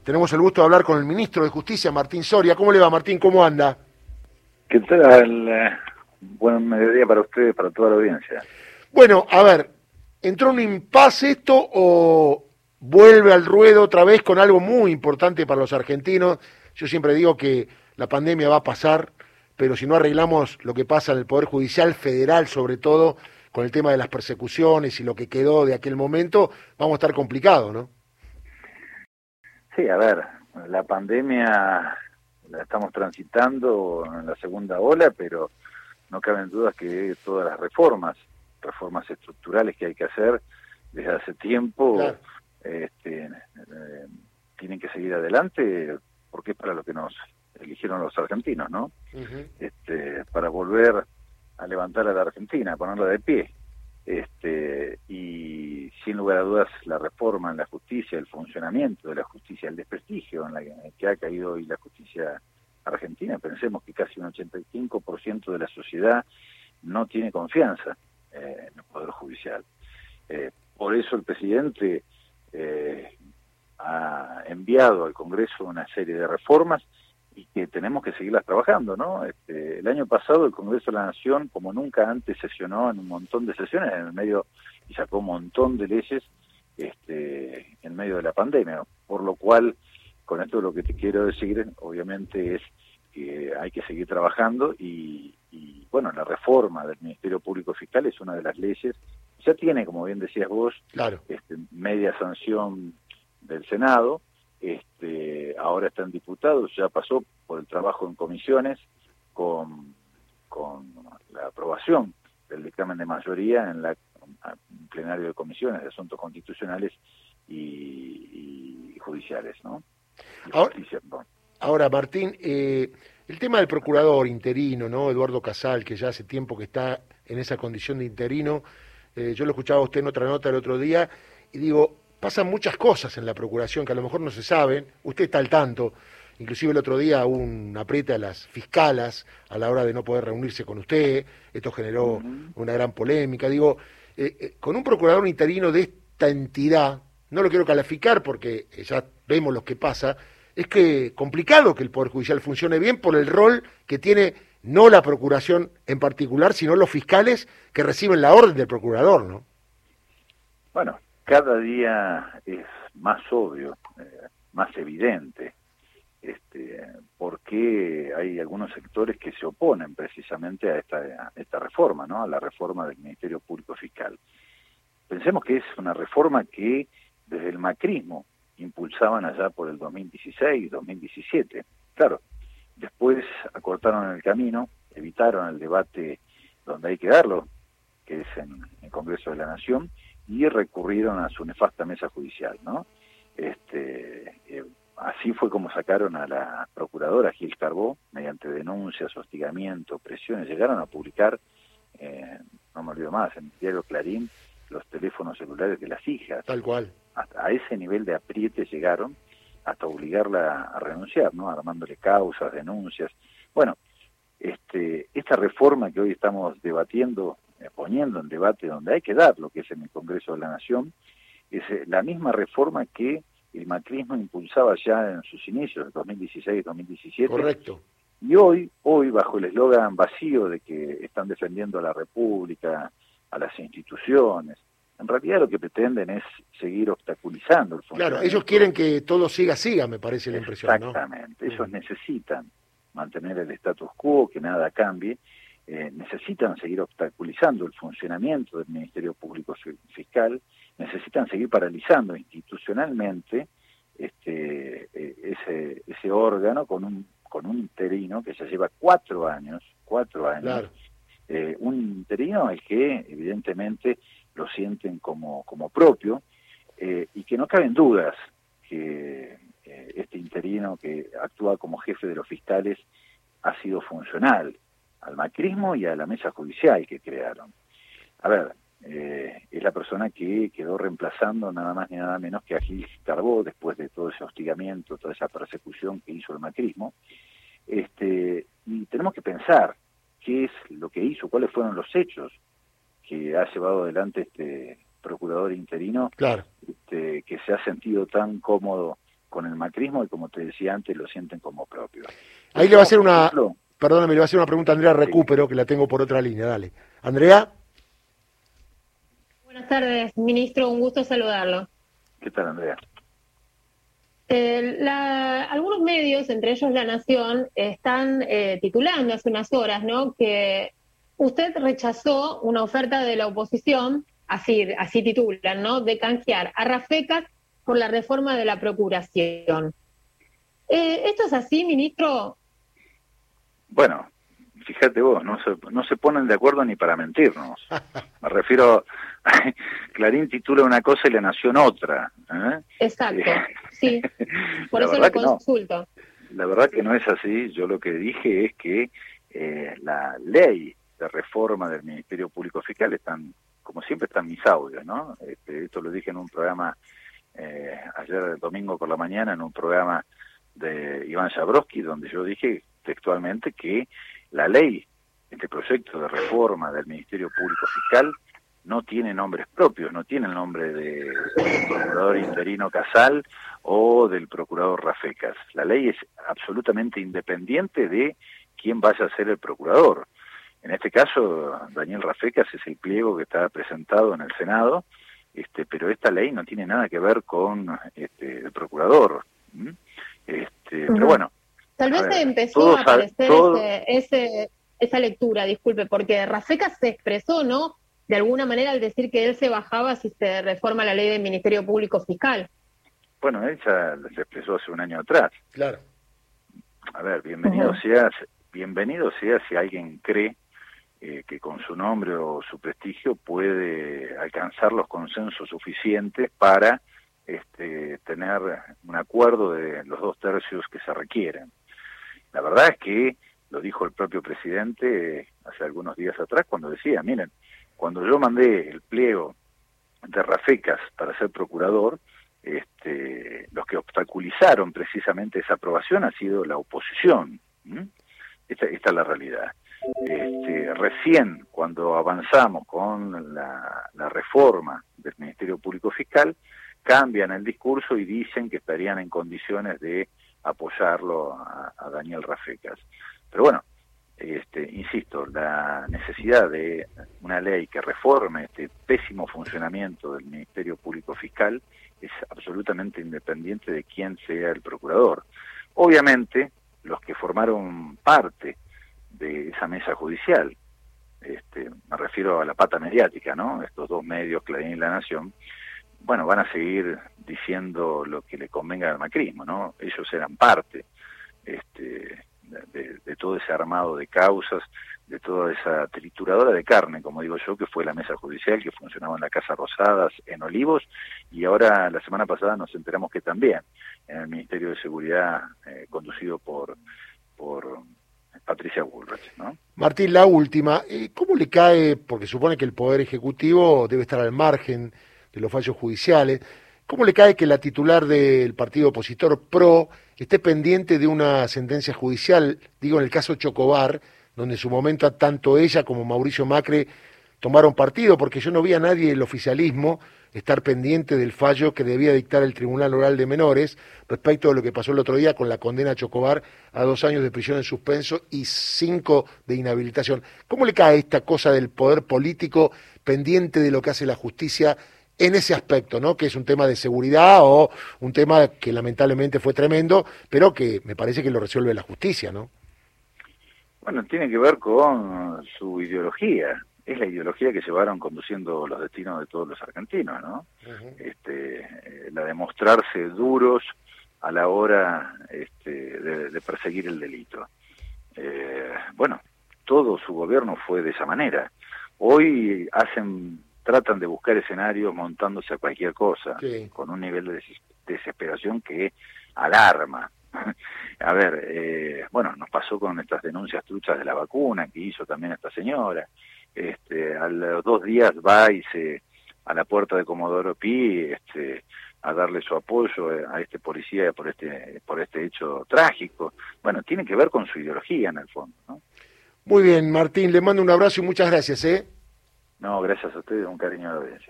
Tenemos el gusto de hablar con el ministro de Justicia, Martín Soria. ¿Cómo le va, Martín? ¿Cómo anda? ¿Qué tal? Buen mediodía para ustedes, para toda la audiencia. Bueno, a ver, ¿entró un impasse esto o vuelve al ruedo otra vez con algo muy importante para los argentinos? Yo siempre digo que la pandemia va a pasar, pero si no arreglamos lo que pasa en el Poder Judicial Federal, sobre todo con el tema de las persecuciones y lo que quedó de aquel momento, vamos a estar complicados, ¿no? Sí, a ver, la pandemia la estamos transitando en la segunda ola, pero no caben dudas que todas las reformas estructurales que hay que hacer desde hace tiempo, Claro. Tienen que seguir adelante, porque es para lo que nos eligieron los argentinos, ¿no? Uh-huh. Para volver a levantar a la Argentina, a ponerla de pie. Y sin lugar a dudas la reforma en la justicia, el funcionamiento de la justicia, el desprestigio en la que ha caído hoy la justicia argentina. Pensemos que casi un 85% de la sociedad no tiene confianza en el Poder Judicial. Por eso el presidente ha enviado al Congreso una serie de reformas y que tenemos que seguirlas trabajando, ¿no? El año pasado el Congreso de la Nación, como nunca antes, sesionó en un montón de sesiones en el medio y sacó un montón de leyes en medio de la pandemia, por lo cual, con esto lo que te quiero decir, obviamente, es que hay que seguir trabajando y bueno, la reforma del Ministerio Público Fiscal es una de las leyes, ya tiene, como bien decías vos, Claro. media sanción del Senado. Ahora están diputados, ya pasó por el trabajo en comisiones con la aprobación del dictamen de mayoría en el plenario de comisiones de asuntos constitucionales y judiciales, ¿no? Y justicia, perdón. Ahora, Martín, el tema del procurador interino, ¿no? Eduardo Casal, que ya hace tiempo que está en esa condición de interino, yo lo escuchaba a usted en otra nota el otro día, y digo, pasan muchas cosas en la procuración que a lo mejor no se saben, usted está al tanto, inclusive el otro día hubo un apriete a las fiscalas a la hora de no poder reunirse con usted, esto generó una gran polémica, digo, con un procurador interino de esta entidad, no lo quiero calificar porque ya vemos lo que pasa, es que complicado que el Poder Judicial funcione bien por el rol que tiene no la Procuración en particular, sino los fiscales que reciben la orden del procurador, ¿no? Bueno, cada día es más obvio, más evidente, porque hay algunos sectores que se oponen precisamente a esta reforma, ¿no? A la reforma del Ministerio Público Fiscal. Pensemos que es una reforma que desde el macrismo impulsaban allá por el 2016, 2017. Claro, después acortaron el camino, evitaron el debate donde hay que darlo, que es en el Congreso de la Nación, y recurrieron a su nefasta mesa judicial, ¿no? Así fue como sacaron a la procuradora Gil Carbó, mediante denuncias, hostigamiento, presiones, llegaron a publicar, no me olvido más, en el diario Clarín, los teléfonos celulares de las hijas. Tal cual. Hasta a ese nivel de apriete llegaron, hasta obligarla a renunciar, ¿no? Armándole causas, denuncias. Bueno, esta reforma que hoy estamos debatiendo, poniendo en debate donde hay que dar, lo que es en el Congreso de la Nación, es la misma reforma que el macrismo impulsaba ya en sus inicios, 2016-2017. Correcto. Y hoy, bajo el eslogan vacío de que están defendiendo a la República, a las instituciones, en realidad lo que pretenden es seguir obstaculizando el funcionamiento. Claro, ellos quieren que todo siga, me parece la impresión, ¿no? Exactamente, ellos necesitan mantener el status quo, que nada cambie, necesitan seguir obstaculizando el funcionamiento del Ministerio Público Fiscal, necesitan seguir paralizando institucionalmente ese órgano con un interino que ya lleva 4 años, Claro. Un interino al que evidentemente lo sienten como propio, y que no caben dudas que este interino que actúa como jefe de los fiscales ha sido funcional al macrismo y a la mesa judicial que crearon. A ver, es la persona que quedó reemplazando nada más ni nada menos que a Gil Carbó después de todo ese hostigamiento, toda esa persecución que hizo el macrismo. Y tenemos que pensar qué es lo que hizo, cuáles fueron los hechos que ha llevado adelante este procurador interino, Claro. que se ha sentido tan cómodo con el macrismo y, como te decía antes, lo sienten como propio. Ahí le va a hacer perdóname, le va a hacer una pregunta a Andrea Recupero, que la tengo por otra línea, dale. Andrea. Buenas tardes, ministro, un gusto saludarlo. ¿Qué tal, Andrea? Algunos medios, entre ellos La Nación, están titulando hace unas horas, ¿no?, que usted rechazó una oferta de la oposición, así titulan, ¿no?, de canjear a Rafecas por la reforma de la procuración. ¿Esto es así, ministro? Bueno, fíjate vos, no se ponen de acuerdo ni para mentirnos. Me refiero, Clarín titula una cosa y La Nación otra. Exacto, sí, por eso lo consulto. No. La verdad que no es así. Yo lo que dije es que la ley de reforma del Ministerio Público Fiscal como siempre están mis audios, ¿no? Esto lo dije en un programa ayer domingo por la mañana, en un programa de Iván Jabrowski, donde yo dije textualmente que la ley, este proyecto de reforma del Ministerio Público Fiscal, no tiene nombres propios, no tiene el nombre del procurador interino Casal o del procurador Rafecas. La ley es absolutamente independiente de quién vaya a ser el procurador. En este caso, Daniel Rafecas es el pliego que está presentado en el Senado, pero esta ley no tiene nada que ver con el procurador. Pero bueno. Tal vez empezó a aparecer esa lectura, disculpe, porque Rafecas se expresó, ¿no?, de alguna manera al decir que él se bajaba si se reforma la ley del Ministerio Público Fiscal. Bueno, él ya se expresó hace un año atrás. Claro. A ver, bienvenido sea si alguien cree que con su nombre o su prestigio puede alcanzar los consensos suficientes para tener un acuerdo de los 2/3 que se requieren. La verdad es que lo dijo el propio presidente hace algunos días atrás cuando decía, miren, cuando yo mandé el pliego de Rafecas para ser procurador, los que obstaculizaron precisamente esa aprobación ha sido la oposición. Esta es la realidad. Recién cuando avanzamos con la reforma del Ministerio Público Fiscal, cambian el discurso y dicen que estarían en condiciones de apoyarlo a Daniel Rafecas. Pero bueno, insisto, la necesidad de una ley que reforme este pésimo funcionamiento del Ministerio Público Fiscal es absolutamente independiente de quién sea el procurador. Obviamente, los que formaron parte de esa mesa judicial, me refiero a la pata mediática, ¿no?, estos dos medios, Clarín y La Nación, bueno, van a seguir diciendo lo que le convenga al macrismo, ¿no? Ellos eran parte de todo ese armado de causas, de toda esa trituradora de carne, como digo yo, que fue la mesa judicial, que funcionaba en la Casa Rosadas, en Olivos, y ahora la semana pasada nos enteramos que también en el Ministerio de Seguridad, conducido por Patricia Bullrich, ¿no? Martín, la última, ¿cómo le cae, porque supone que el Poder Ejecutivo debe estar al margen de los fallos judiciales, cómo le cae que la titular del partido opositor PRO esté pendiente de una sentencia judicial, digo en el caso Chocobar, donde en su momento tanto ella como Mauricio Macri tomaron partido, porque yo no vi a nadie del oficialismo estar pendiente del fallo que debía dictar el Tribunal Oral de Menores respecto de lo que pasó el otro día con la condena a Chocobar a 2 años de prisión en suspenso y 5 de inhabilitación. ¿Cómo le cae esta cosa del poder político pendiente de lo que hace la justicia en ese aspecto, ¿no?, que es un tema de seguridad o un tema que lamentablemente fue tremendo, pero que me parece que lo resuelve la justicia, ¿no? Bueno, tiene que ver con su ideología. Es la ideología que llevaron conduciendo los destinos de todos los argentinos, ¿no? La de mostrarse duros a la hora de perseguir el delito. Bueno, todo su gobierno fue de esa manera. Hoy tratan de buscar escenarios montándose a cualquier cosa, sí, con un nivel de desesperación que alarma. A ver, bueno, nos pasó con estas denuncias truchas de la vacuna que hizo también esta señora. A los 2 días va a la puerta de Comodoro Pi a darle su apoyo a este policía por este hecho trágico. Bueno, tiene que ver con su ideología en el fondo, ¿no? Muy bien, Martín, le mando un abrazo y muchas gracias, ¿eh? No, gracias a ustedes, un cariño a la audiencia.